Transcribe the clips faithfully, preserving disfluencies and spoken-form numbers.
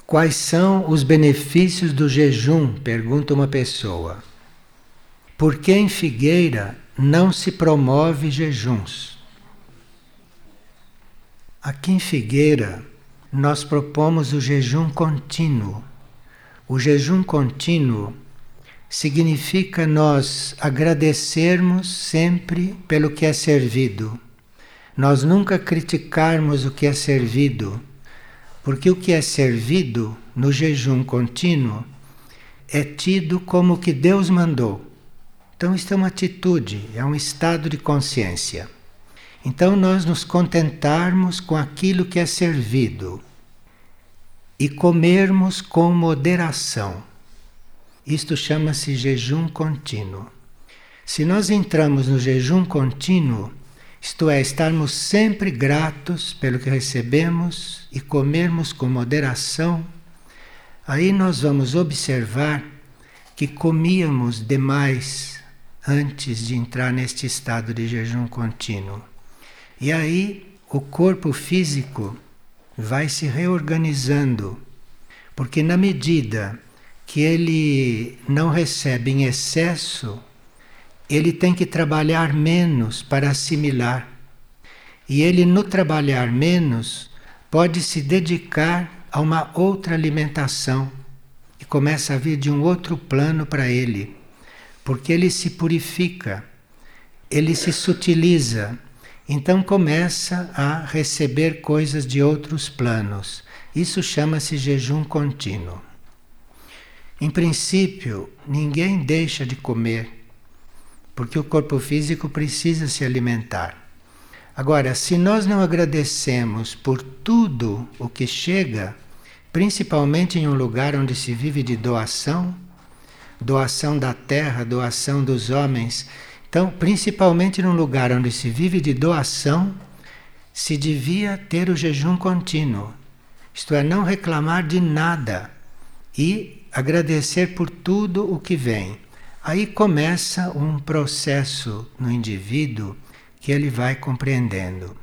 Quais são os benefícios do jejum? Pergunta uma pessoa. Por que em Figueira não se promove jejuns? Aqui em Figueira nós propomos o jejum contínuo. O jejum contínuo significa nós agradecermos sempre pelo que é servido. Nós nunca criticarmos o que é servido, porque o que é servido no jejum contínuo é tido como o que Deus mandou. Então isto é uma atitude, é um estado de consciência. Então nós nos contentarmos com aquilo que é servido e comermos com moderação. Isto chama-se jejum contínuo. Se nós entramos no jejum contínuo, isto é, estarmos sempre gratos pelo que recebemos e comermos com moderação, aí nós vamos observar que comíamos demais antes de entrar neste estado de jejum contínuo. E aí o corpo físico vai se reorganizando, porque na medida que ele não recebe em excesso, ele tem que trabalhar menos para assimilar. E ele, no trabalhar menos, pode se dedicar a uma outra alimentação, que começa a vir de um outro plano para ele, porque ele se purifica, ele se sutiliza, então começa a receber coisas de outros planos. Isso chama-se jejum contínuo. Em princípio, ninguém deixa de comer, porque o corpo físico precisa se alimentar. Agora, se nós não agradecemos por tudo o que chega, principalmente em um lugar onde se vive de doação, doação da terra, doação dos homens, então, principalmente num lugar onde se vive de doação, se devia ter o jejum contínuo, isto é, não reclamar de nada e agradecer por tudo o que vem. Aí começa um processo no indivíduo que ele vai compreendendo.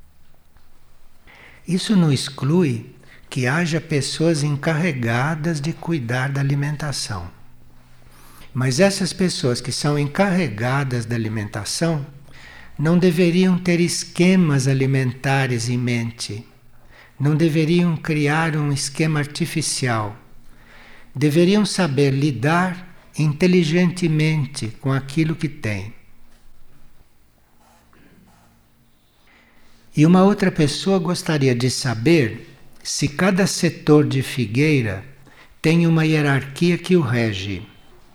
Isso não exclui que haja pessoas encarregadas de cuidar da alimentação. Mas essas pessoas que são encarregadas da alimentação não deveriam ter esquemas alimentares em mente, não deveriam criar um esquema artificial. Deveriam saber lidar inteligentemente com aquilo que têm. E uma outra pessoa gostaria de saber se cada setor de Figueira tem uma hierarquia que o rege.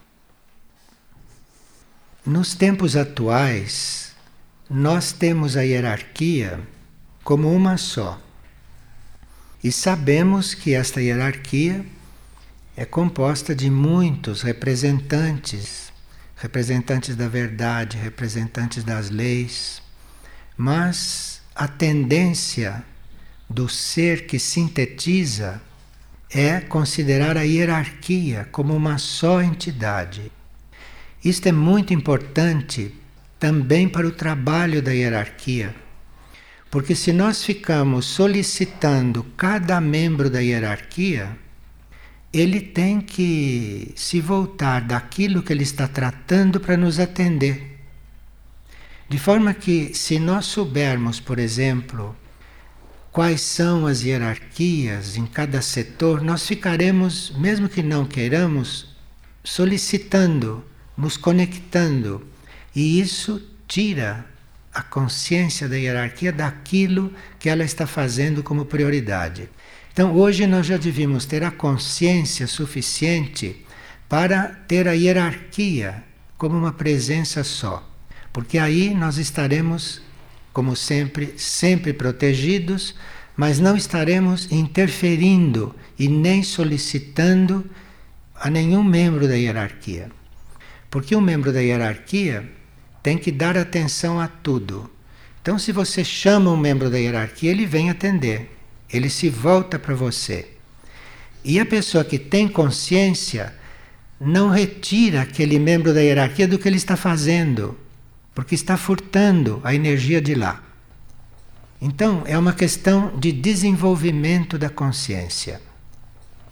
Nos tempos atuais, nós temos a hierarquia como uma só. E sabemos que esta hierarquia é composta de muitos representantes, representantes da verdade, representantes das leis, mas a tendência do ser que sintetiza é considerar a hierarquia como uma só entidade. Isto é muito importante também para o trabalho da hierarquia, porque se nós ficamos solicitando cada membro da hierarquia, ele tem que se voltar daquilo que ele está tratando para nos atender. De forma que, se nós soubermos, por exemplo, quais são as hierarquias em cada setor, nós ficaremos, mesmo que não queiramos, solicitando, nos conectando. E isso tira a consciência da hierarquia daquilo que ela está fazendo como prioridade. Então, hoje nós já devíamos ter a consciência suficiente para ter a hierarquia como uma presença só. Porque aí nós estaremos, como sempre, sempre protegidos, mas não estaremos interferindo e nem solicitando a nenhum membro da hierarquia. Porque um membro da hierarquia tem que dar atenção a tudo. Então, se você chama um membro da hierarquia, ele vem atender. Ele se volta para você. E a pessoa que tem consciência não retira aquele membro da hierarquia do que ele está fazendo, porque está furtando a energia de lá. Então, é uma questão de desenvolvimento da consciência.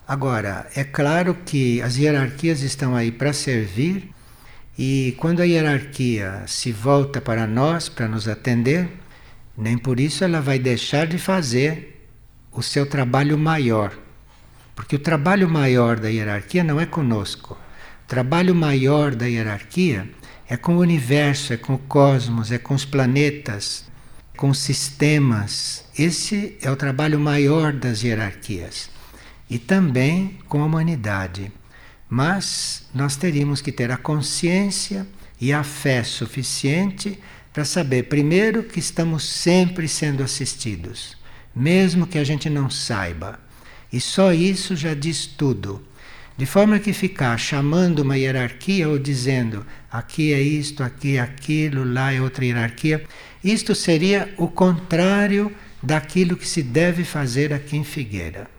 Agora, é claro que as hierarquias estão aí para servir, e quando a hierarquia se volta para nós, para nos atender, nem por isso ela vai deixar de fazer o seu trabalho maior. Porque o trabalho maior da hierarquia não é conosco. O trabalho maior da hierarquia é com o universo, é com o cosmos, é com os planetas, com os sistemas. Esse é o trabalho maior das hierarquias. E também com a humanidade. Mas nós teríamos que ter a consciência e a fé suficiente para saber, primeiro, que estamos sempre sendo assistidos, mesmo que a gente não saiba. E só isso já diz tudo. De forma que ficar chamando uma hierarquia ou dizendo aqui é isto, aqui é aquilo, lá é outra hierarquia, isto seria o contrário daquilo que se deve fazer aqui em Figueira.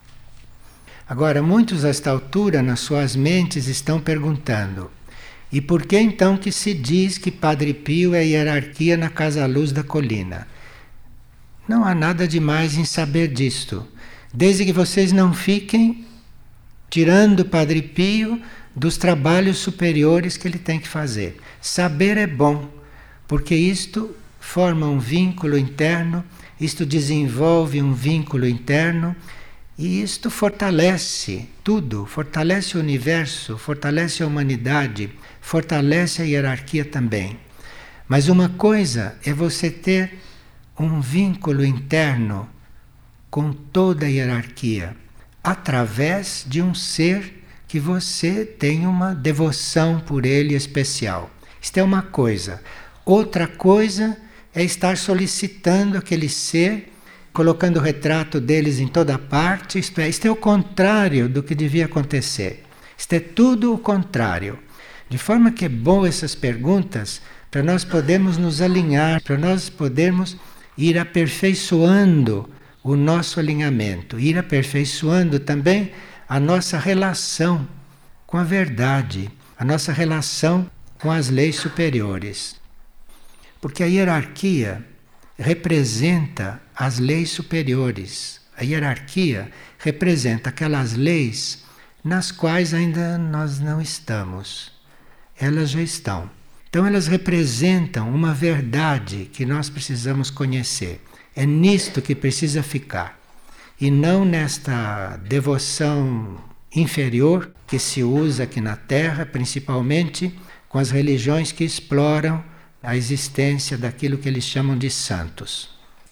Agora, muitos a esta altura, nas suas mentes, estão perguntando: e por que então que se diz que Padre Pio é hierarquia na Casa Luz da Colina? Não há nada de mais em saber disto, desde que vocês não fiquem tirando Padre Pio dos trabalhos superiores que ele tem que fazer. Saber é bom, porque isto forma um vínculo interno, isto desenvolve um vínculo interno, e isto fortalece tudo, fortalece o universo, fortalece a humanidade, fortalece a hierarquia também. Mas uma coisa é você ter um vínculo interno com toda a hierarquia, através de um ser que você tem uma devoção por ele especial. Isto é uma coisa. Outra coisa é estar solicitando aquele ser, colocando o retrato deles em toda parte. Isto é, isto é o contrário do que devia acontecer. Isto é tudo o contrário. De forma que é bom essas perguntas para nós podermos nos alinhar, para nós podermos ir aperfeiçoando o nosso alinhamento, ir aperfeiçoando também a nossa relação com a verdade, a nossa relação com as leis superiores. Porque a hierarquia representa as leis superiores. A hierarquia representa aquelas leis nas quais ainda nós não estamos. Elas já estão. Então elas representam uma verdade que nós precisamos conhecer. É nisto que precisa ficar. E não nesta devoção inferior que se usa aqui na Terra, principalmente com as religiões que exploram a existência daquilo que eles chamam de santos.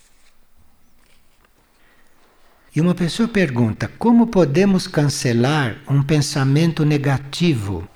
E uma pessoa pergunta: como podemos cancelar um pensamento negativo?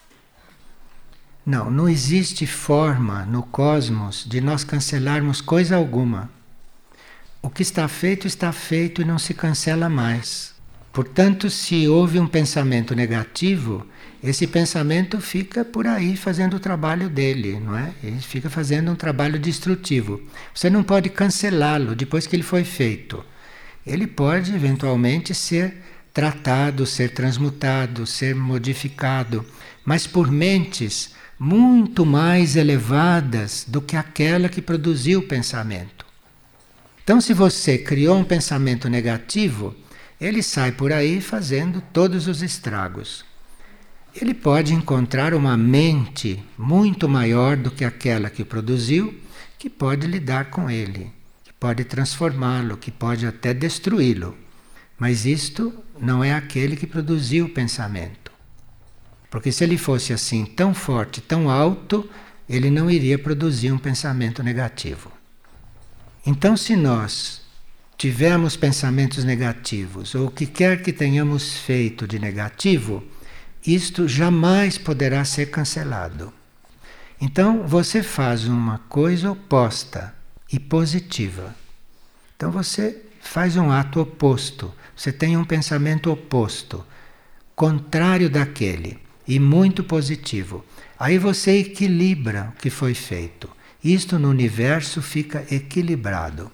Não, não existe forma no cosmos de nós cancelarmos coisa alguma. O que está feito, está feito e não se cancela mais. Portanto, se houve um pensamento negativo, esse pensamento fica por aí fazendo o trabalho dele, não é? Ele fica fazendo um trabalho destrutivo. Você não pode cancelá-lo depois que ele foi feito. Ele pode eventualmente ser tratado, ser transmutado, ser modificado, mas por mentes muito mais elevadas do que aquela que produziu o pensamento. Então, se você criou um pensamento negativo, ele sai por aí fazendo todos os estragos. Ele pode encontrar uma mente muito maior do que aquela que o produziu, que pode lidar com ele, que pode transformá-lo, que pode até destruí-lo. Mas isto não é aquele que produziu o pensamento. Porque se ele fosse assim tão forte, tão alto, ele não iria produzir um pensamento negativo. Então, se nós tivermos pensamentos negativos, ou o que quer que tenhamos feito de negativo, isto jamais poderá ser cancelado. Então, você faz uma coisa oposta e positiva. Então, você faz um ato oposto, você tem um pensamento oposto, contrário daquele, e muito positivo. Aí você equilibra o que foi feito. Isto no universo fica equilibrado.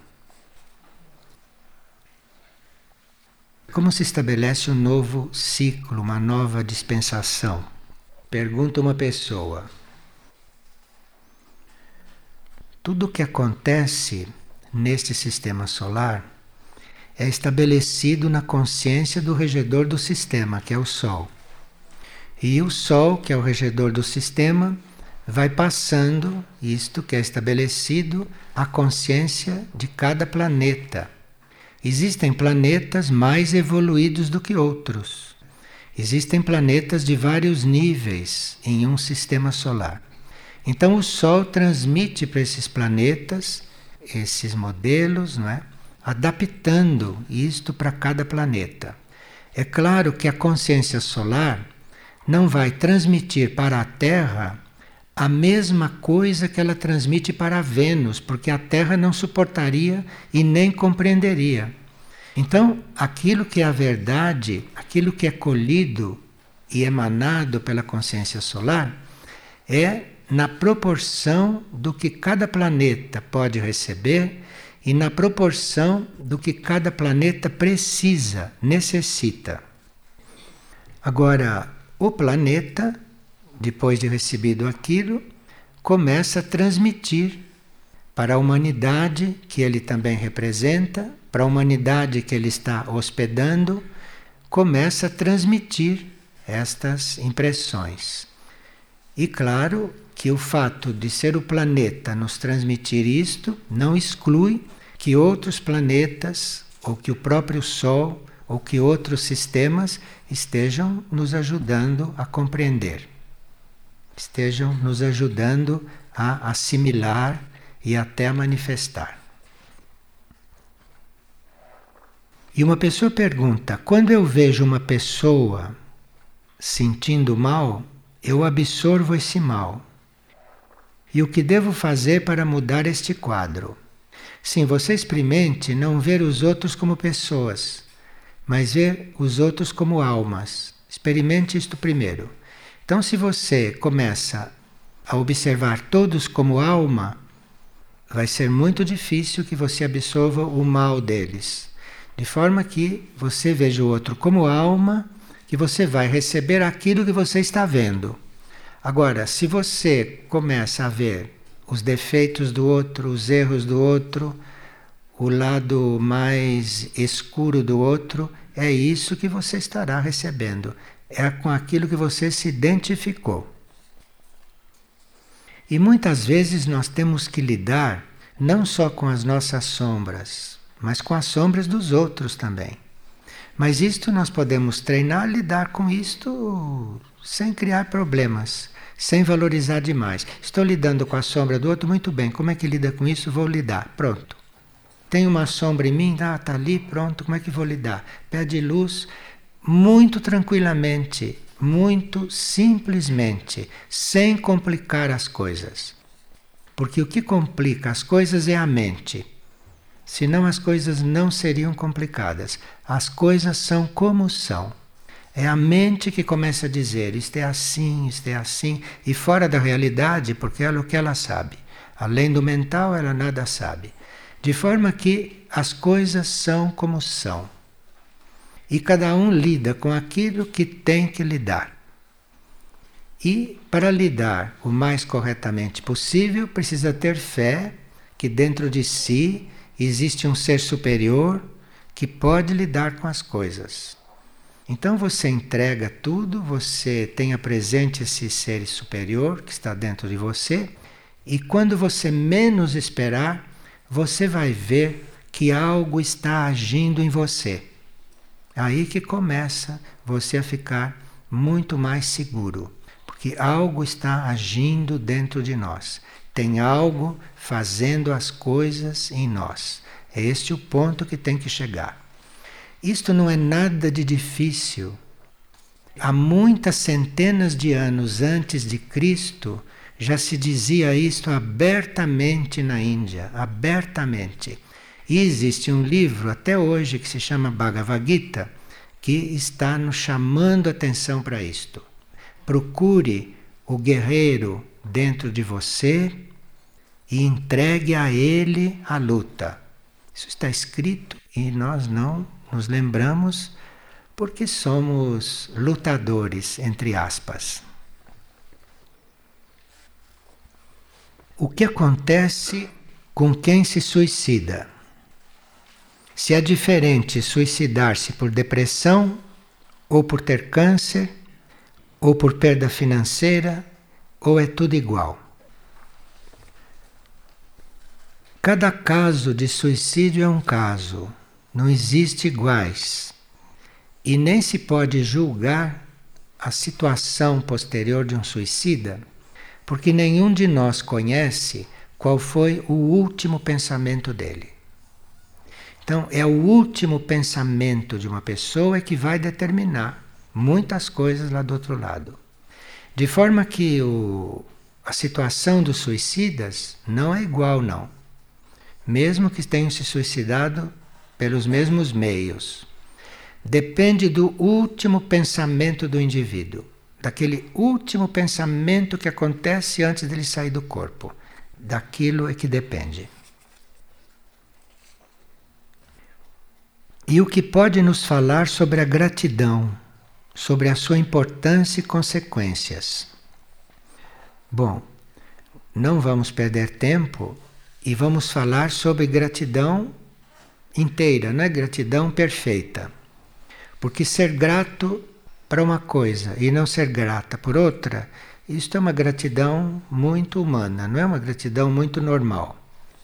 Como se estabelece um novo ciclo, uma nova dispensação? Pergunta uma pessoa. Tudo o que acontece neste sistema solar é estabelecido na consciência do regedor do sistema, que é o Sol. E o Sol, que é o regedor do sistema, vai passando isto que é estabelecido à consciência de cada planeta. Existem planetas mais evoluídos do que outros. Existem planetas de vários níveis em um sistema solar. Então o Sol transmite para esses planetas esses modelos, não é? Adaptando isto para cada planeta. É claro que a consciência solar não vai transmitir para a Terra a mesma coisa que ela transmite para a Vênus, porque a Terra não suportaria e nem compreenderia. Então, aquilo que é a verdade, aquilo que é colhido e emanado pela consciência solar, é na proporção do que cada planeta pode receber e na proporção do que cada planeta precisa, necessita. Agora, o planeta, depois de recebido aquilo, começa a transmitir para a humanidade que ele também representa, para a humanidade que ele está hospedando, começa a transmitir estas impressões. E claro que o fato de ser o planeta nos transmitir isto não exclui que outros planetas, ou que o próprio Sol, ou que outros sistemas estejam nos ajudando a compreender, estejam nos ajudando a assimilar e até a manifestar. E uma pessoa pergunta: quando eu vejo uma pessoa sentindo mal, eu absorvo esse mal. E o que devo fazer para mudar este quadro? Sim, você experimente não ver os outros como pessoas, mas ver os outros como almas. Experimente isto primeiro. Então, se você começa a observar todos como alma, vai ser muito difícil que você absorva o mal deles. De forma que você veja o outro como alma, que você vai receber aquilo que você está vendo. Agora, se você começa a ver os defeitos do outro, os erros do outro, o lado mais escuro do outro, é isso que você estará recebendo. É com aquilo que você se identificou. E muitas vezes nós temos que lidar não só com as nossas sombras, mas com as sombras dos outros também. Mas isto nós podemos treinar a lidar com isto sem criar problemas, sem valorizar demais. Estou lidando com a sombra do outro, muito bem. Como é que lida com isso? Vou lidar. Pronto. Tem uma sombra em mim? Ah, está ali, pronto. Como é que vou lidar? Pede luz muito tranquilamente, muito simplesmente, sem complicar as coisas. Porque o que complica as coisas é a mente. Senão as coisas não seriam complicadas. As coisas são como são. É a mente que começa a dizer isto é assim, isto é assim, e fora da realidade, porque ela é o que ela sabe. Além do mental, ela nada sabe. De forma que as coisas são como são. E cada um lida com aquilo que tem que lidar. E para lidar o mais corretamente possível, precisa ter fé que dentro de si existe um ser superior que pode lidar com as coisas. Então você entrega tudo, você tenha presente esse ser superior que está dentro de você, e quando você menos esperar, você vai ver que algo está agindo em você. Aí que começa você a ficar muito mais seguro, porque algo está agindo dentro de nós. Tem algo fazendo as coisas em nós. É este o ponto que tem que chegar. Isto não é nada de difícil. Há muitas centenas de anos antes de Cristo, já se dizia isto abertamente na Índia, abertamente. E existe um livro até hoje que se chama Bhagavad Gita, que está nos chamando a atenção para isto. Procure o guerreiro dentro de você e entregue a ele a luta. Isso está escrito e nós não nos lembramos porque somos lutadores, entre aspas. O que acontece com quem se suicida? Se é diferente suicidar-se por depressão, ou por ter câncer, ou por perda financeira, ou é tudo igual. Cada caso de suicídio é um caso, não existe iguais. E nem se pode julgar a situação posterior de um suicida, porque nenhum de nós conhece qual foi o último pensamento dele. Então, é o último pensamento de uma pessoa que vai determinar muitas coisas lá do outro lado. De forma que o, a situação dos suicidas não é igual, não. Mesmo que tenham se suicidado pelos mesmos meios. Depende do último pensamento do indivíduo, daquele último pensamento que acontece antes dele sair do corpo. Daquilo é que depende. E o que pode nos falar sobre a gratidão, sobre a sua importância e consequências? Bom, não vamos perder tempo e vamos falar sobre gratidão inteira, não é gratidão perfeita. Porque ser grato para uma coisa e não ser grata por outra, isto é uma gratidão muito humana, não é uma gratidão muito normal.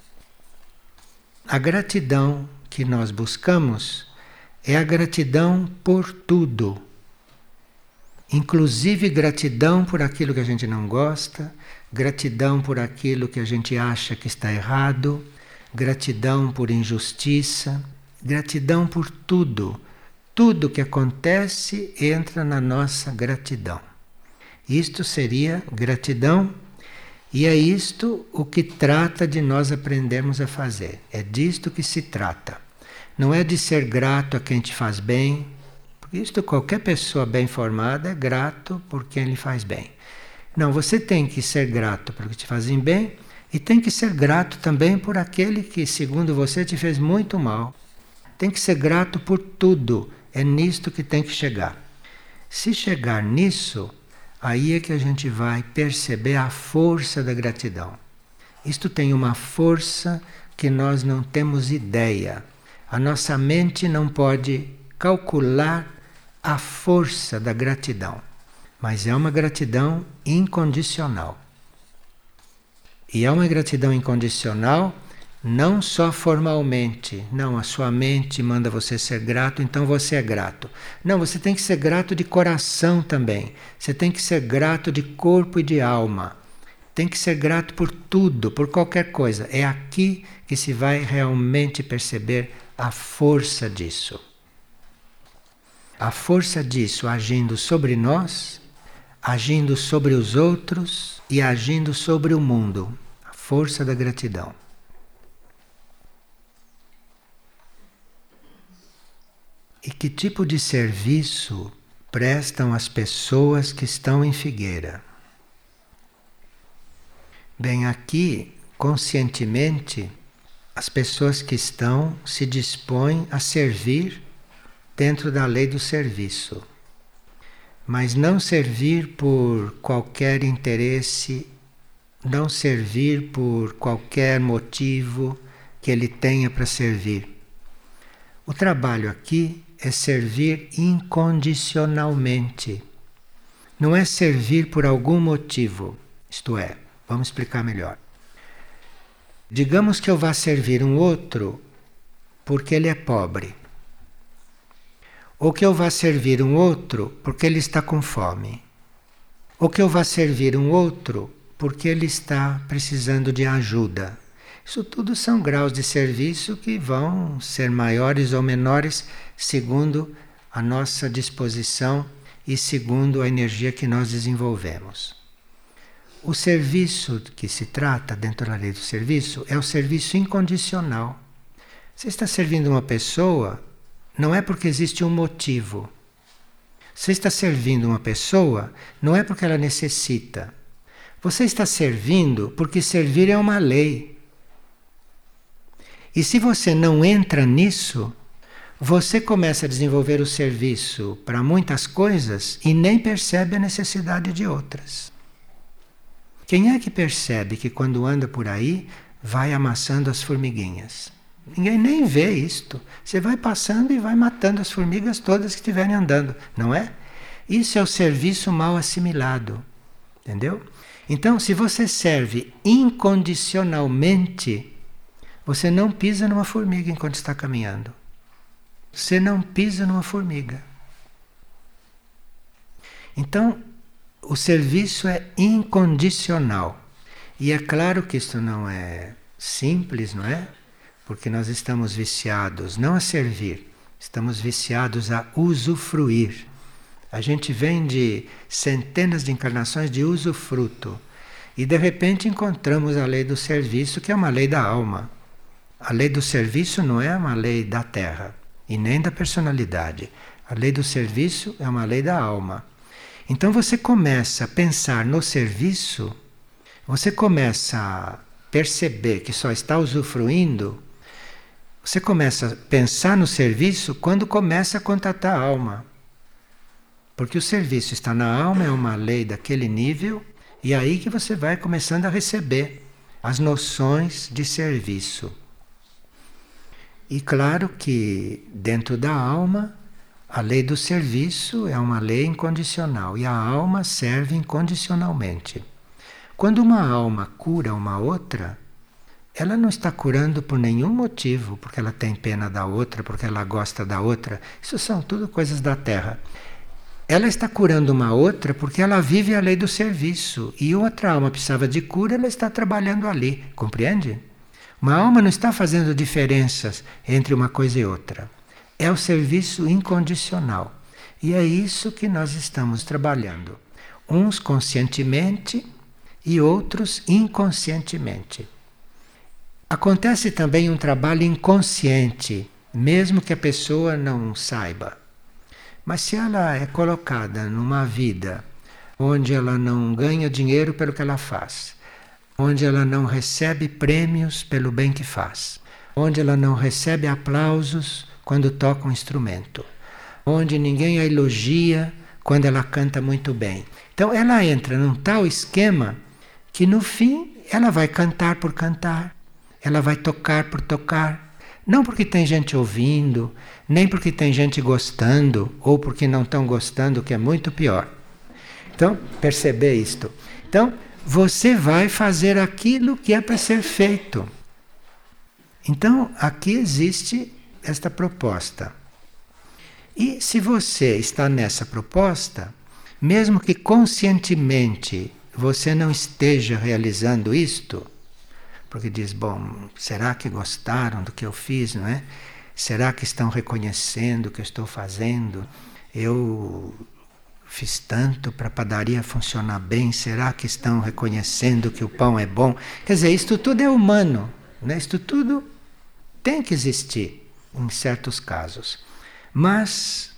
A gratidão que nós buscamos é a gratidão por tudo. Inclusive gratidão por aquilo que a gente não gosta, gratidão por aquilo que a gente acha que está errado, gratidão por injustiça, gratidão por tudo. Tudo que acontece entra na nossa gratidão. Isto seria gratidão, e é isto o que trata de nós aprendermos a fazer. É disto que se trata. Não é de ser grato a quem te faz bem, porque isto qualquer pessoa bem formada é grato por quem lhe faz bem. Não, você tem que ser grato por que te fazem bem, e tem que ser grato também por aquele que, segundo você, te fez muito mal. Tem que ser grato por tudo. É nisto que tem que chegar. Se chegar nisso, aí é que a gente vai perceber a força da gratidão. Isto tem uma força que nós não temos ideia. A nossa mente não pode calcular a força da gratidão. Mas é uma gratidão incondicional. E é uma gratidão incondicional não só formalmente. Não, a sua mente manda você ser grato, então você é grato. Não, você tem que ser grato de coração também. Você tem que ser grato de corpo e de alma. Tem que ser grato por tudo, por qualquer coisa. É aqui que se vai realmente perceber a força disso. A força disso agindo sobre nós, agindo sobre os outros e agindo sobre o mundo. A força da gratidão. E que tipo de serviço prestam as pessoas que estão em Figueira? Bem, aqui, conscientemente, as pessoas que estão se dispõem a servir dentro da lei do serviço. Mas não servir por qualquer interesse, não servir por qualquer motivo que ele tenha para servir. O trabalho aqui é servir incondicionalmente. Não é servir por algum motivo. Isto é, vamos explicar melhor. Digamos que eu vá servir um outro porque ele é pobre. Ou que eu vá servir um outro porque ele está com fome. Ou que eu vá servir um outro porque ele está precisando de ajuda. Isso tudo são graus de serviço que vão ser maiores ou menores segundo a nossa disposição e segundo a energia que nós desenvolvemos. O serviço que se trata dentro da lei do serviço é o serviço incondicional. Você está servindo uma pessoa, não é porque existe um motivo. Você está servindo uma pessoa, não é porque ela necessita. Você está servindo porque servir é uma lei. E se você não entra nisso, você começa a desenvolver o serviço para muitas coisas e nem percebe a necessidade de outras. Quem é que percebe que quando anda por aí vai amassando as formiguinhas? Ninguém nem vê isto. Você vai passando e vai matando as formigas todas que estiverem andando, não é? Isso é o serviço mal assimilado, entendeu? Então, se você serve incondicionalmente, você não pisa numa formiga enquanto está caminhando. Você não pisa numa formiga. Então, o serviço é incondicional. E é claro que isto não é simples, não é? Porque nós estamos viciados não a servir, estamos viciados a usufruir. A gente vem de centenas de encarnações de usufruto e de repente encontramos a lei do serviço, que é uma lei da alma. A lei do serviço não é uma lei da terra e nem da personalidade. A lei do serviço é uma lei da alma. Então você começa a pensar no serviço, você começa a perceber que só está usufruindo. Você começa a pensar no serviço quando começa a contatar a alma. Porque o serviço está na alma, é uma lei daquele nível, e é aí que você vai começando a receber as noções de serviço. E claro que dentro da alma, a lei do serviço é uma lei incondicional, e a alma serve incondicionalmente. Quando uma alma cura uma outra, ela não está curando por nenhum motivo, porque ela tem pena da outra, porque ela gosta da outra. Isso são tudo coisas da terra. Ela está curando uma outra porque ela vive a lei do serviço. E outra alma precisava de cura, ela está trabalhando ali. Compreende? Uma alma não está fazendo diferenças entre uma coisa e outra. É o serviço incondicional. E é isso que nós estamos trabalhando. Uns conscientemente e outros inconscientemente. Acontece também um trabalho inconsciente, mesmo que a pessoa não saiba. Mas se ela é colocada numa vida onde ela não ganha dinheiro pelo que ela faz, onde ela não recebe prêmios pelo bem que faz, onde ela não recebe aplausos quando toca um instrumento, onde ninguém a elogia quando ela canta muito bem. Então ela entra num tal esquema que no fim ela vai cantar por cantar. Ela vai tocar por tocar, não porque tem gente ouvindo, nem porque tem gente gostando, ou porque não estão gostando, que é muito pior. Então, perceber isto. Então, você vai fazer aquilo que é para ser feito. Então, aqui existe esta proposta. E se você está nessa proposta, mesmo que conscientemente você não esteja realizando isto, porque diz, bom, será que gostaram do que eu fiz, não é? Será que estão reconhecendo o que eu estou fazendo? Eu fiz tanto para a padaria funcionar bem, será que estão reconhecendo que o pão é bom? Quer dizer, isto tudo é humano, né? Isto tudo tem que existir em certos casos. Mas,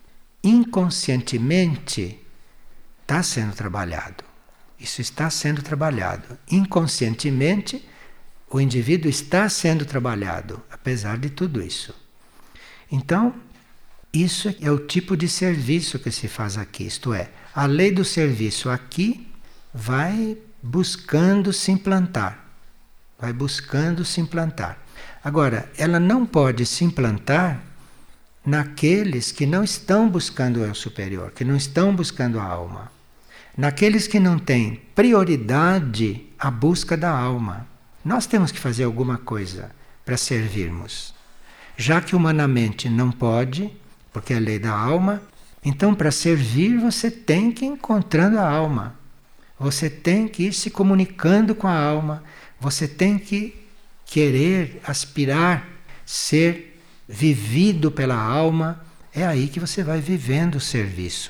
inconscientemente, está sendo trabalhado. Isso está sendo trabalhado. Inconscientemente, o indivíduo está sendo trabalhado, apesar de tudo isso. Então, isso é o tipo de serviço que se faz aqui. Isto é, a lei do serviço aqui vai buscando se implantar. Vai buscando se implantar. Agora, ela não pode se implantar naqueles que não estão buscando o eu superior, que não estão buscando a alma. Naqueles que não têm prioridade à busca da alma. Nós temos que fazer alguma coisa para servirmos. Já que humanamente não pode, porque é a lei da alma, então para servir você tem que ir encontrando a alma. Você tem que ir se comunicando com a alma. Você tem que querer, aspirar, ser vivido pela alma. É aí que você vai vivendo o serviço.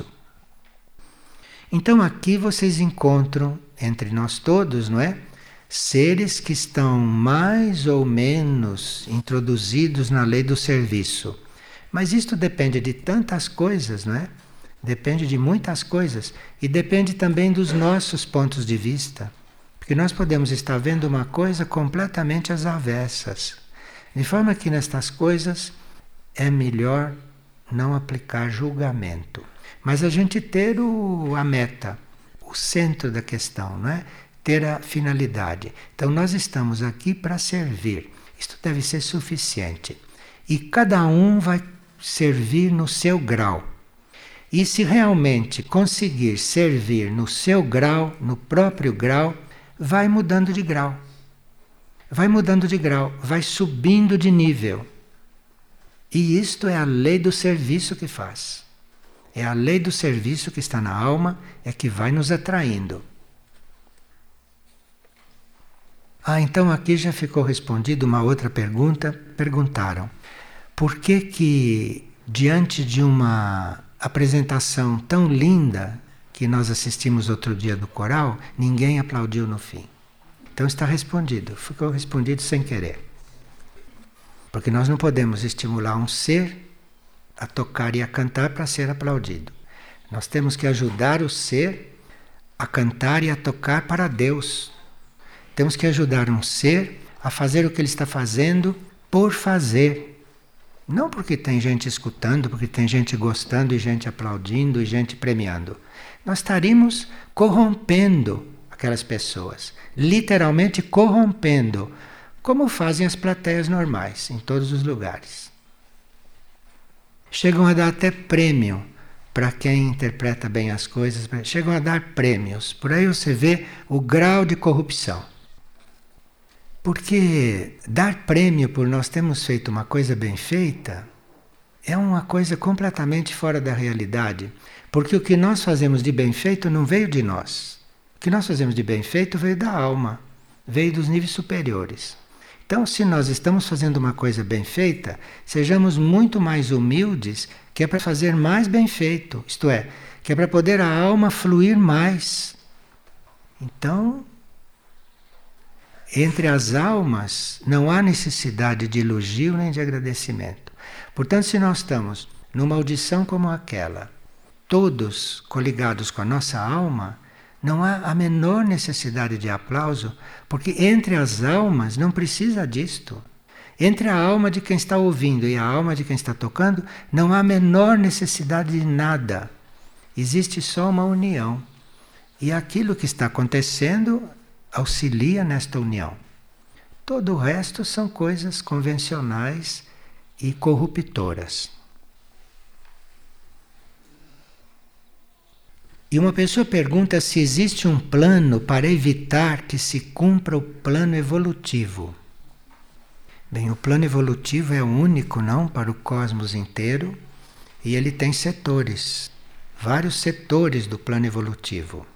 Então aqui vocês encontram, entre nós todos, não é? Seres que estão mais ou menos introduzidos na lei do serviço. Mas isto depende de tantas coisas, não é? Depende de muitas coisas. E depende também dos nossos pontos de vista. Porque nós podemos estar vendo uma coisa completamente às avessas. De forma que nestas coisas é melhor não aplicar julgamento. Mas a gente ter o, a meta, o centro da questão, não é? Ter a finalidade. Então nós estamos aqui para servir. Isto deve ser suficiente. E cada um vai servir no seu grau. E se realmente conseguir servir no seu grau, no próprio grau, vai mudando de grau. Vai mudando de grau, vai subindo de nível. E isto é a lei do serviço que faz. É a lei do serviço que está na alma, é que vai nos atraindo. Ah, então aqui já ficou respondida uma outra pergunta. Perguntaram, por que que diante de uma apresentação tão linda que nós assistimos outro dia do coral, ninguém aplaudiu no fim? Então está respondido, ficou respondido sem querer. Porque nós não podemos estimular um ser a tocar e a cantar para ser aplaudido. Nós temos que ajudar o ser a cantar e a tocar para Deus. Temos que ajudar um ser a fazer o que ele está fazendo por fazer. Não porque tem gente escutando, porque tem gente gostando e gente aplaudindo e gente premiando. Nós estaríamos corrompendo aquelas pessoas, literalmente corrompendo, como fazem as plateias normais em todos os lugares. Chegam a dar até prêmio para quem interpreta bem as coisas, chegam a dar prêmios. Por aí você vê o grau de corrupção. Porque dar prêmio por nós termos feito uma coisa bem feita é uma coisa completamente fora da realidade. Porque o que nós fazemos de bem feito não veio de nós. O que nós fazemos de bem feito veio da alma, veio dos níveis superiores. Então, se nós estamos fazendo uma coisa bem feita, sejamos muito mais humildes, que é para fazer mais bem feito. Isto é, que é para poder a alma fluir mais. Então, entre as almas não há necessidade de elogio nem de agradecimento. Portanto, se nós estamos numa audição como aquela, todos coligados com a nossa alma, não há a menor necessidade de aplauso, porque entre as almas não precisa disto. Entre a alma de quem está ouvindo e a alma de quem está tocando, não há a menor necessidade de nada. Existe só uma união. E aquilo que está acontecendo auxilia nesta união. Todo o resto são coisas convencionais e corruptoras. E uma pessoa pergunta se existe um plano para evitar que se cumpra o plano evolutivo. Bem, o plano evolutivo é único, não, para o cosmos inteiro, e ele tem setores, vários setores do plano evolutivo.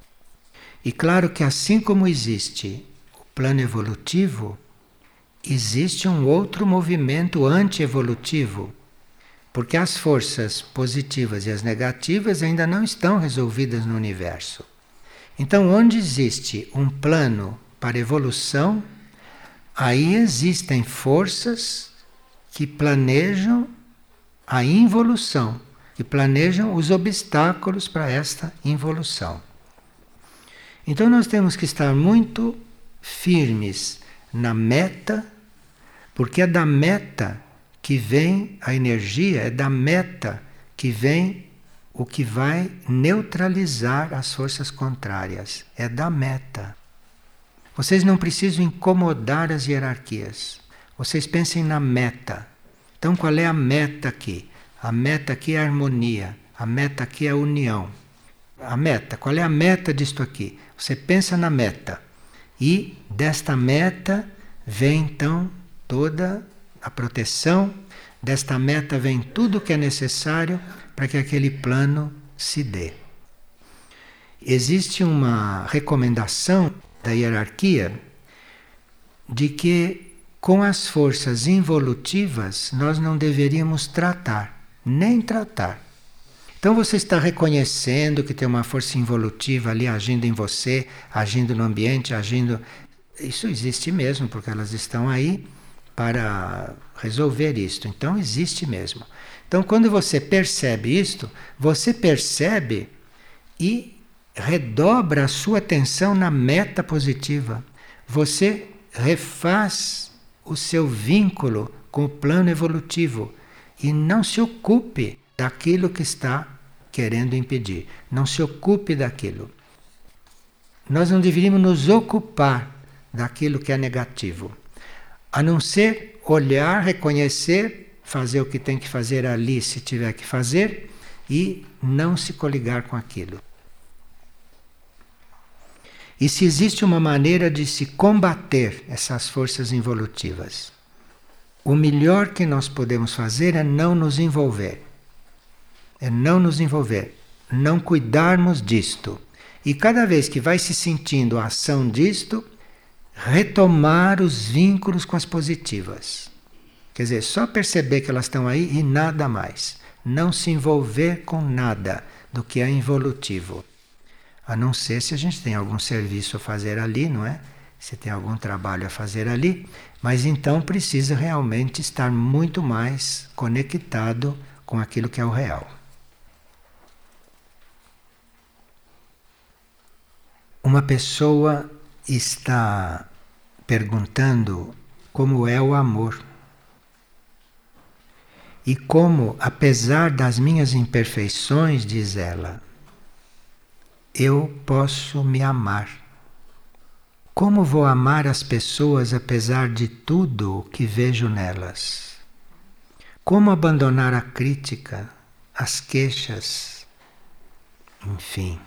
E claro que assim como existe o plano evolutivo, existe um outro movimento anti-evolutivo. Porque as forças positivas e as negativas ainda não estão resolvidas no universo. Então, onde existe um plano para evolução, aí existem forças que planejam a involução, que planejam os obstáculos para esta involução. Então, nós temos que estar muito firmes na meta, porque é da meta que vem a energia, é da meta que vem o que vai neutralizar as forças contrárias. É da meta. Vocês não precisam incomodar as hierarquias. Vocês pensem na meta. Então, qual é a meta aqui? A meta aqui é a harmonia. A meta aqui é a união. A meta, qual é a meta disto aqui? Você pensa na meta. E desta meta vem então toda a proteção, desta meta vem tudo o que é necessário para que aquele plano se dê. Existe uma recomendação da hierarquia de que com as forças involutivas nós não deveríamos tratar, nem tratar. Então você está reconhecendo que tem uma força involutiva ali agindo em você, agindo no ambiente, agindo... Isso existe mesmo, porque elas estão aí para resolver isto. Então existe mesmo. Então quando você percebe isto, você percebe e redobra a sua atenção na meta positiva. Você refaz o seu vínculo com o plano evolutivo e não se ocupe daquilo que está querendo impedir. Não se ocupe daquilo. Nós não deveríamos nos ocupar daquilo que é negativo. A não ser olhar, reconhecer, fazer o que tem que fazer ali se tiver que fazer e não se coligar com aquilo. E se existe uma maneira de se combater essas forças involutivas, o melhor que nós podemos fazer é não nos envolver. É não nos envolver, não cuidarmos disto. E cada vez que vai se sentindo a ação disto, retomar os vínculos com as positivas. Quer dizer, só perceber que elas estão aí e nada mais. Não se envolver com nada do que é involutivo. A não ser se a gente tem algum serviço a fazer ali, não é? Se tem algum trabalho a fazer ali, mas então precisa realmente estar muito mais conectado com aquilo que é o real. Uma pessoa está perguntando como é o amor. E como, apesar das minhas imperfeições, diz ela, eu posso me amar. Como vou amar as pessoas apesar de tudo o que vejo nelas? Como abandonar a crítica, as queixas, enfim.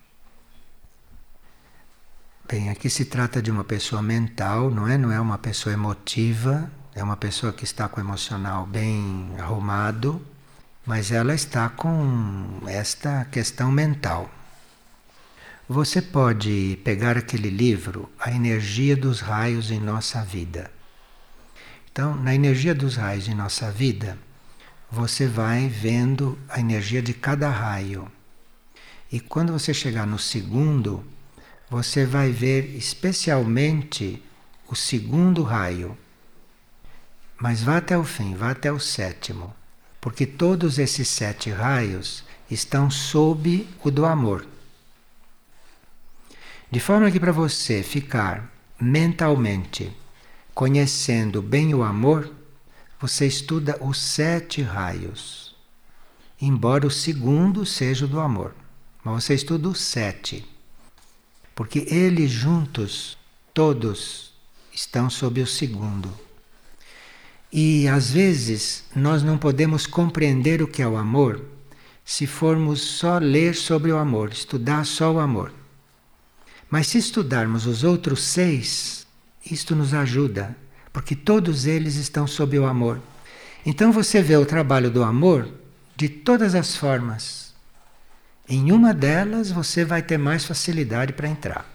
Bem, aqui se trata de uma pessoa mental, não é? Não é uma pessoa emotiva, é uma pessoa que está com o emocional bem arrumado, mas ela está com esta questão mental. Você pode pegar aquele livro, A Energia dos Raios em Nossa Vida. Então, na energia dos raios em nossa vida, você vai vendo a energia de cada raio. E quando você chegar no segundo, você vai ver especialmente o segundo raio. Mas vá até o fim, vá até o sétimo. Porque todos esses sete raios estão sob o do amor. De forma que para você ficar mentalmente conhecendo bem o amor, você estuda os sete raios. Embora o segundo seja o do amor. Mas você estuda os sete. Porque eles juntos, todos, estão sob o segundo. E às vezes nós não podemos compreender o que é o amor se formos só ler sobre o amor, estudar só o amor. Mas se estudarmos os outros seis, isto nos ajuda, porque todos eles estão sob o amor. Então você vê o trabalho do amor de todas as formas. Em uma delas você vai ter mais facilidade para entrar.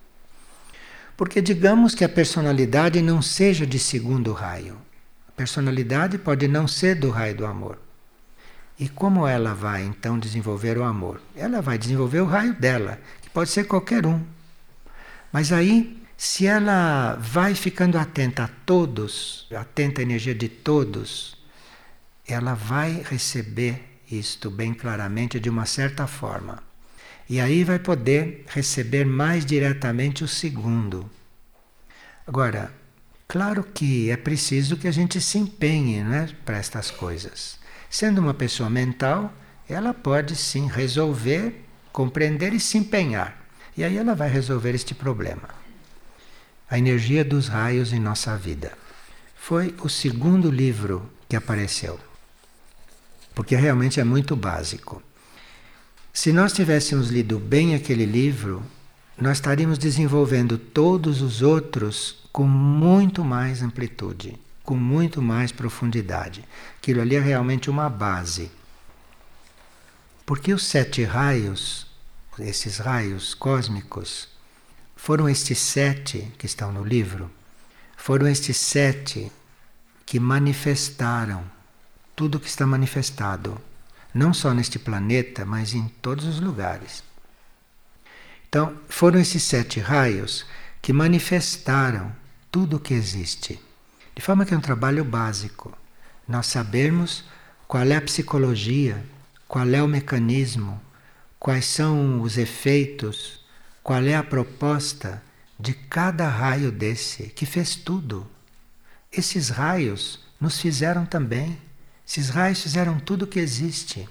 Porque digamos que a personalidade não seja de segundo raio. A personalidade pode não ser do raio do amor. E como ela vai então desenvolver o amor? Ela vai desenvolver o raio dela, que pode ser qualquer um. Mas aí, se ela vai ficando atenta a todos, atenta à energia de todos, ela vai receber isto bem claramente de uma certa forma. E aí vai poder receber mais diretamente o segundo. Agora, claro que é preciso que a gente se empenhe, não é, para estas coisas. Sendo uma pessoa mental, ela pode sim resolver, compreender e se empenhar. E aí ela vai resolver este problema. A energia dos raios em nossa vida. Foi o segundo livro que apareceu. Porque realmente é muito básico. Se nós tivéssemos lido bem aquele livro, nós estaríamos desenvolvendo todos os outros com muito mais amplitude, com muito mais profundidade. Aquilo ali é realmente uma base. Porque os sete raios, esses raios cósmicos, foram estes sete que estão no livro, foram estes sete que manifestaram tudo que está manifestado, não só neste planeta, mas em todos os lugares. Então, foram esses sete raios que manifestaram tudo o que existe. De forma que é um trabalho básico. Nós sabermos qual é a psicologia, qual é o mecanismo, quais são os efeitos, qual é a proposta de cada raio desse, que fez tudo. Esses raios nos fizeram também. Esses raios fizeram tudo o que existe.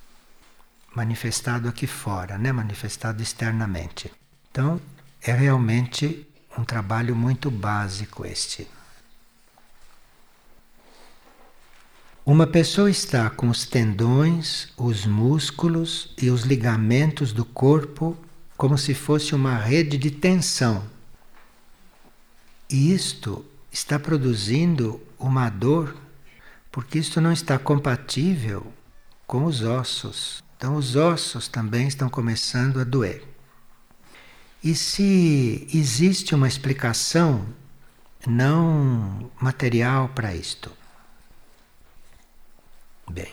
Manifestado aqui fora, né? Manifestado externamente. Então, é realmente um trabalho muito básico este. Uma pessoa está com os tendões, os músculos e os ligamentos do corpo como se fosse uma rede de tensão. E isto está produzindo uma dor, porque isto não está compatível com os ossos. Então os ossos também estão começando a doer. E se existe uma explicação não material para isto? Bem,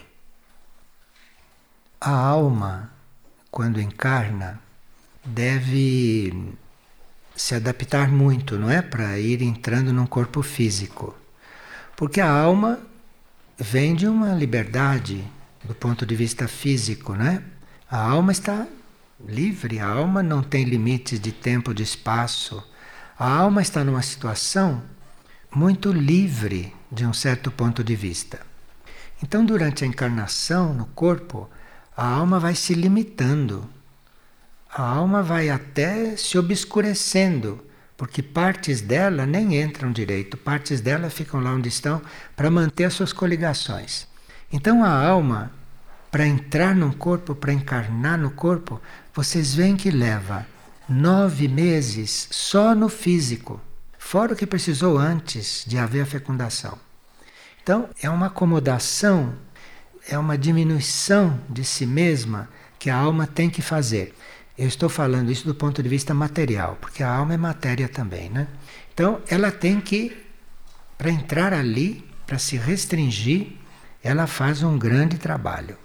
a alma, quando encarna, deve se adaptar muito, não é? Para ir entrando num corpo físico. Porque a alma vem de uma liberdade do ponto de vista físico, não é? A alma está livre, a alma não tem limites de tempo, de espaço. A alma está numa situação muito livre de um certo ponto de vista. Então, durante a encarnação no corpo, a alma vai se limitando. A alma vai até se obscurecendo, porque partes dela nem entram direito, partes dela ficam lá onde estão para manter as suas coligações. Então, a alma, para entrar num corpo, para encarnar no corpo, vocês veem que leva nove meses só no físico, fora o que precisou antes de haver a fecundação. Então, é uma acomodação, é uma diminuição de si mesma que a alma tem que fazer. Eu estou falando isso do ponto de vista material, porque a alma é matéria também, né? Então, ela tem que, para entrar ali, para se restringir, ela faz um grande trabalho.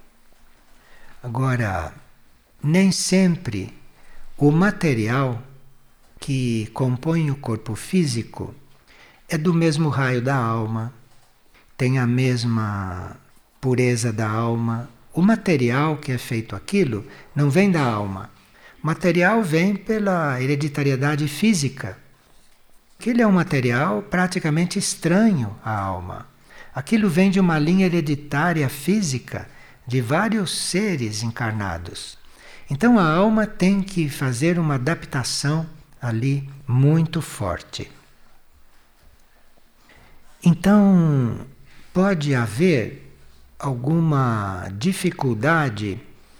Agora, nem sempre o material que compõe o corpo físico é do mesmo raio da alma, tem a mesma pureza da alma. O material que é feito aquilo não vem da alma. O material vem pela hereditariedade física. Aquilo é um material praticamente estranho à alma. Aquilo vem de uma linha hereditária física de vários seres encarnados. Então a alma tem que fazer uma adaptação ali muito forte. Então, pode haver alguma dificuldade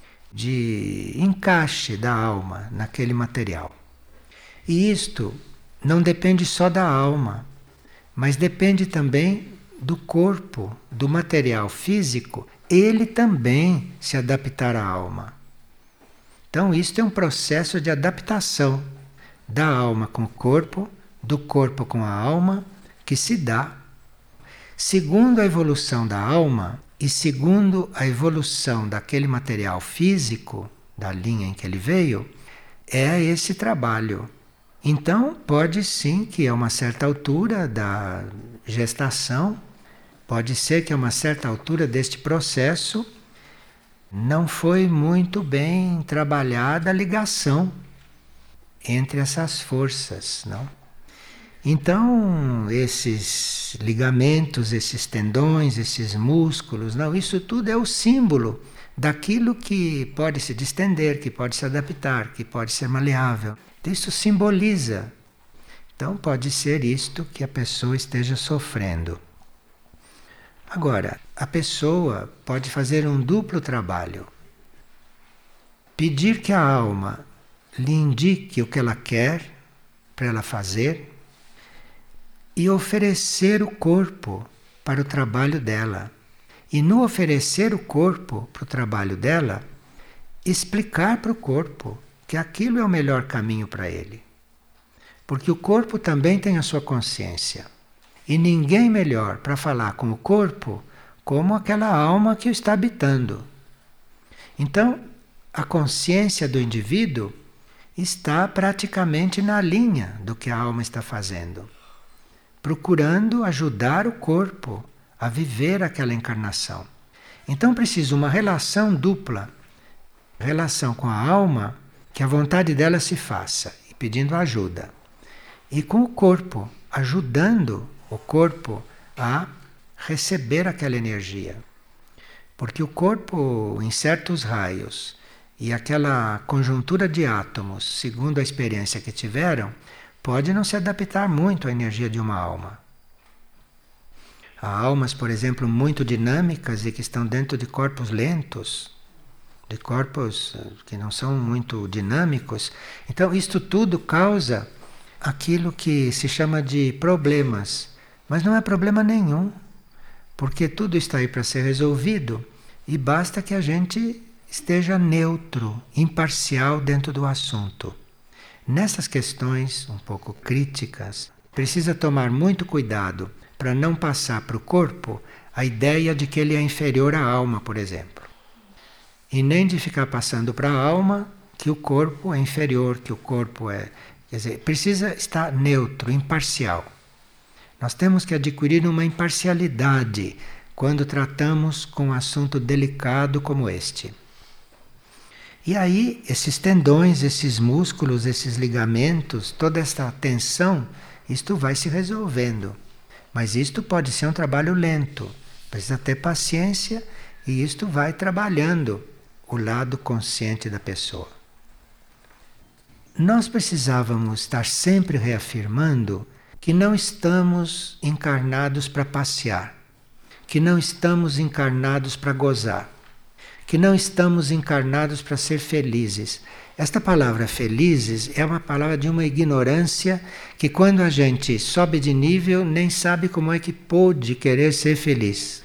de encaixe da alma naquele material. E isto não depende só da alma, mas depende também do corpo, do material físico, ele também se adaptar à alma. Então, isto é um processo de adaptação da alma com o corpo, do corpo com a alma, que se dá segundo a evolução da alma e segundo a evolução daquele material físico, da linha em que ele veio, é esse trabalho. Então, pode sim que a uma certa altura da gestação, pode ser que a uma certa altura deste processo, não foi muito bem trabalhada a ligação entre essas forças, não? Então, esses ligamentos, esses tendões, esses músculos, não, isso tudo é o símbolo daquilo que pode se distender, que pode se adaptar, que pode ser maleável. Isso simboliza. Então, pode ser isto que a pessoa esteja sofrendo. Agora, a pessoa pode fazer um duplo trabalho. Pedir que a alma lhe indique o que ela quer para ela fazer e oferecer o corpo para o trabalho dela. E no oferecer o corpo para o trabalho dela, explicar para o corpo que aquilo é o melhor caminho para ele. Porque o corpo também tem a sua consciência. E ninguém melhor para falar com o corpo como aquela alma que o está habitando. Então, a consciência do indivíduo está praticamente na linha do que a alma está fazendo, procurando ajudar o corpo a viver aquela encarnação. Então precisa uma relação dupla, relação com a alma, que a vontade dela se faça, e pedindo ajuda, e com o corpo, ajudando o corpo a receber aquela energia. Porque o corpo, em certos raios, e aquela conjuntura de átomos, segundo a experiência que tiveram, pode não se adaptar muito à energia de uma alma. Há almas, por exemplo, muito dinâmicas e que estão dentro de corpos lentos, de corpos que não são muito dinâmicos. Então, isto tudo causa aquilo que se chama de problemas. Mas não é problema nenhum, porque tudo está aí para ser resolvido e basta que a gente esteja neutro, imparcial dentro do assunto. Nessas questões um pouco críticas, precisa tomar muito cuidado para não passar para o corpo a ideia de que ele é inferior à alma, por exemplo. E nem de ficar passando para a alma que o corpo é inferior, que o corpo é... Quer dizer, precisa estar neutro, imparcial. Nós temos que adquirir uma imparcialidade quando tratamos com um assunto delicado como este. E aí, esses tendões, esses músculos, esses ligamentos, toda esta tensão, isto vai se resolvendo. Mas isto pode ser um trabalho lento, precisa ter paciência e isto vai trabalhando o lado consciente da pessoa. Nós precisávamos estar sempre reafirmando que não estamos encarnados para passear, que não estamos encarnados para gozar, que não estamos encarnados para ser felizes. Esta palavra felizes é uma palavra de uma ignorância que quando a gente sobe de nível nem sabe como é que pôde querer ser feliz.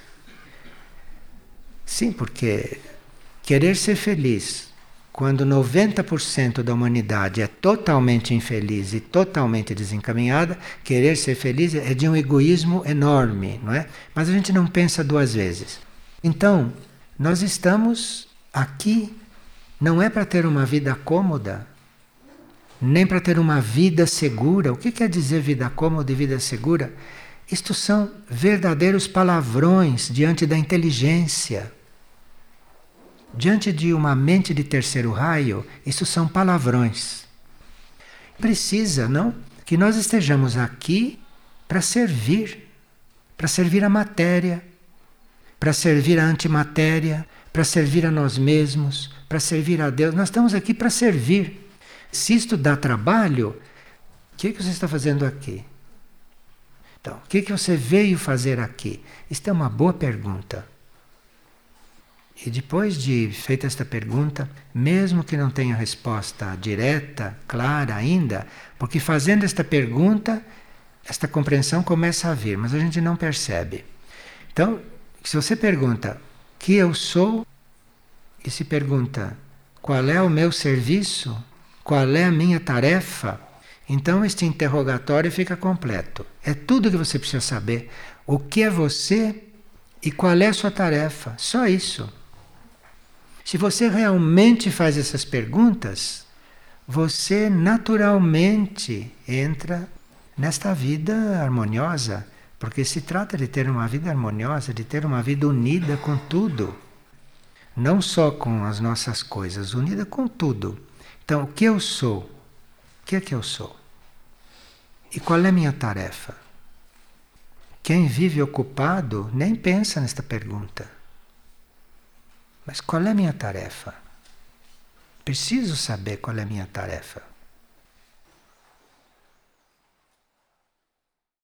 Sim, porque querer ser feliz quando noventa por cento da humanidade é totalmente infeliz e totalmente desencaminhada, querer ser feliz é de um egoísmo enorme, não é? Mas a gente não pensa duas vezes. Então, nós estamos aqui não é para ter uma vida cômoda, nem para ter uma vida segura. O que quer dizer vida cômoda e vida segura? Isto são verdadeiros palavrões diante da inteligência. Diante de uma mente de terceiro raio, isso são palavrões. Precisa, não? Que nós estejamos aqui para servir, para servir a matéria, para servir a antimatéria, para servir a nós mesmos, para servir a Deus. Nós estamos aqui para servir. Se isto dá trabalho, o que, que você está fazendo aqui? Então, o que, que você veio fazer aqui? Isto é uma boa pergunta. E depois de feita esta pergunta, mesmo que não tenha resposta direta, clara ainda, porque fazendo esta pergunta, esta compreensão começa a vir, mas a gente não percebe. Então, se você pergunta que eu sou, e se pergunta qual é o meu serviço, qual é a minha tarefa, então este interrogatório fica completo. É tudo que você precisa saber. O que é você e qual é a sua tarefa. Só isso. Se você realmente faz essas perguntas, você naturalmente entra nesta vida harmoniosa, porque se trata de ter uma vida harmoniosa, de ter uma vida unida com tudo. Não só com as nossas coisas, unida com tudo. Então, o que eu sou? O que é que eu sou? E qual é a minha tarefa? Quem vive ocupado nem pensa nesta pergunta. Mas qual é a minha tarefa? Preciso saber qual é a minha tarefa.